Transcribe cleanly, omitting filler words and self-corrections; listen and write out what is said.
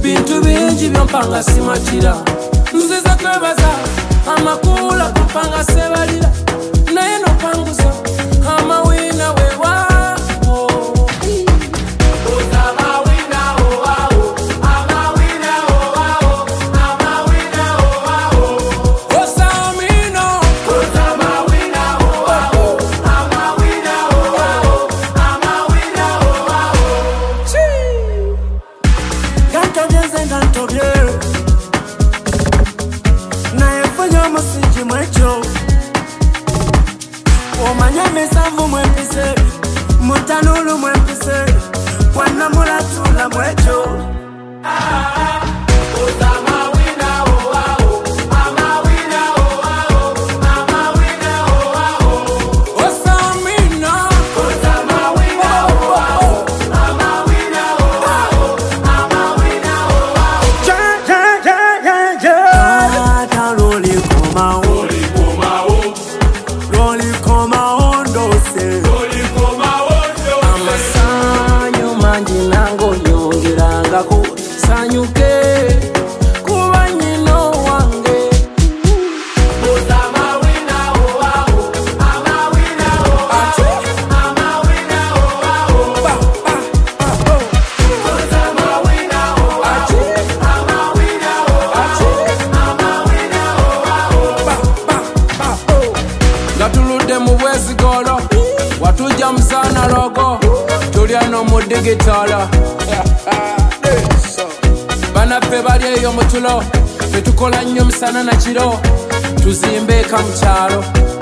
bintu bingi byompanga simatira nziza kwebaza amakula kumpanga sebalira naye nopanguza amawina wewa Savu mwempise, mutanulu mwempise, wana mulatula mwecho. Sanyuke kuba nyino wange amawina gatuludde mu bwesigolo watujja musana logo tulya no mu digitala banaffe bali eyo mutulo fetukola nnyo musana na kiro tuzimbe eka mu kyalo